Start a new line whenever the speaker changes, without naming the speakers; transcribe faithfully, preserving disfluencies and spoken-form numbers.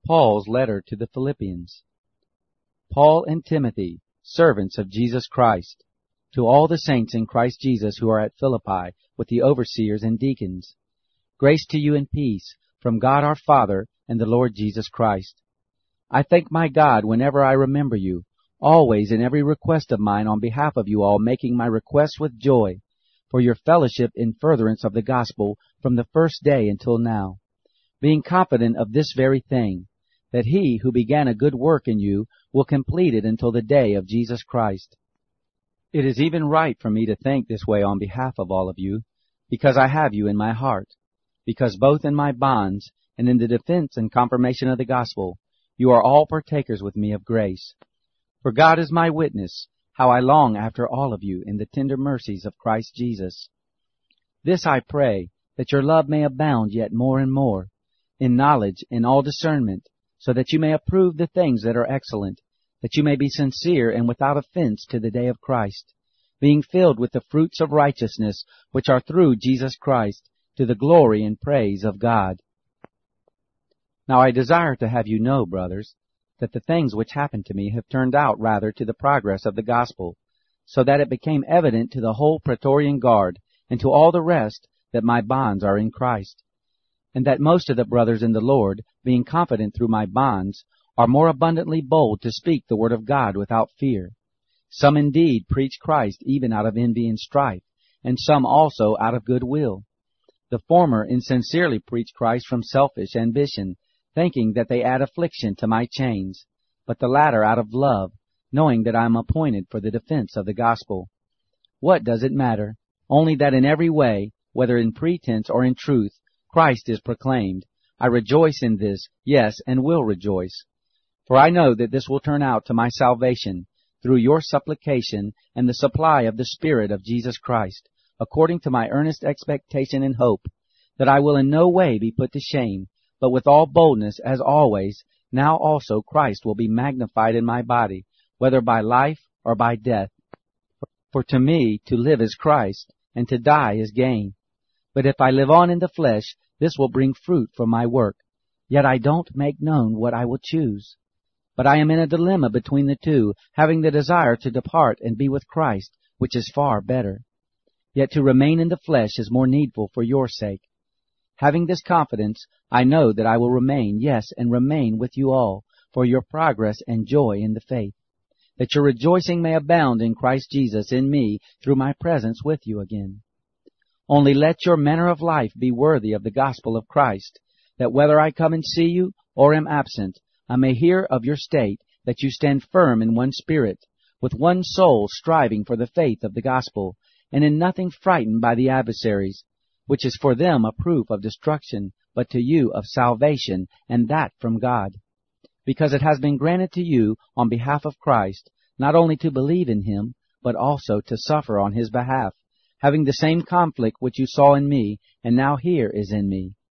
Paul's letter to the Philippians. Paul and Timothy, servants of Jesus Christ, to all the saints in Christ Jesus who are at Philippi, with the overseers and deacons. Grace to you and peace from God our Father and the Lord Jesus Christ. I thank my God whenever I remember you, always in every request of mine on behalf of you all, making my requests with joy, for your fellowship in furtherance of the gospel from the first day until now, being confident of this very thing, that he who began a good work in you will complete it until the day of Jesus Christ. It is even right for me to think this way on behalf of all of you, because I have you in my heart, because both in my bonds and in the defense and confirmation of the gospel, you are all partakers with me of grace. For God is my witness, how I long after all of you in the tender mercies of Christ Jesus. This I pray, that your love may abound yet more and more, in knowledge and all discernment, so that you may approve the things that are excellent, that you may be sincere and without offense to the day of Christ, being filled with the fruits of righteousness which are through Jesus Christ, to the glory and praise of God. Now I desire to have you know, brothers, that the things which happened to me have turned out rather to the progress of the gospel, so that it became evident to the whole Praetorian Guard and to all the rest that my bonds are in Christ, and that most of the brothers in the Lord, being confident through my bonds, are more abundantly bold to speak the word of God without fear. Some indeed preach Christ even out of envy and strife, and some also out of good will. The former insincerely preach Christ from selfish ambition, thinking that they add affliction to my chains, but the latter out of love, knowing that I am appointed for the defense of the gospel. What does it matter? Only that in every way, whether in pretense or in truth, Christ is proclaimed. I rejoice in this, yes, and will rejoice. For I know that this will turn out to my salvation, through your supplication and the supply of the Spirit of Jesus Christ, according to my earnest expectation and hope, that I will in no way be put to shame, but with all boldness, as always, now also Christ will be magnified in my body, whether by life or by death. For to me to live is Christ, and to die is gain. But if I live on in the flesh, this will bring fruit from my work. Yet I don't make known what I will choose. But I am in a dilemma between the two, having the desire to depart and be with Christ, which is far better. Yet to remain in the flesh is more needful for your sake. Having this confidence, I know that I will remain, yes, and remain with you all, for your progress and joy in the faith, that your rejoicing may abound in Christ Jesus in me through my presence with you again. Only let your manner of life be worthy of the gospel of Christ, that whether I come and see you or am absent, I may hear of your state, that you stand firm in one spirit, with one soul striving for the faith of the gospel, and in nothing frightened by the adversaries, which is for them a proof of destruction, but to you of salvation, and that from God. Because it has been granted to you on behalf of Christ, not only to believe in him, but also to suffer on his behalf, having the same conflict which you saw in me, and now here is in me.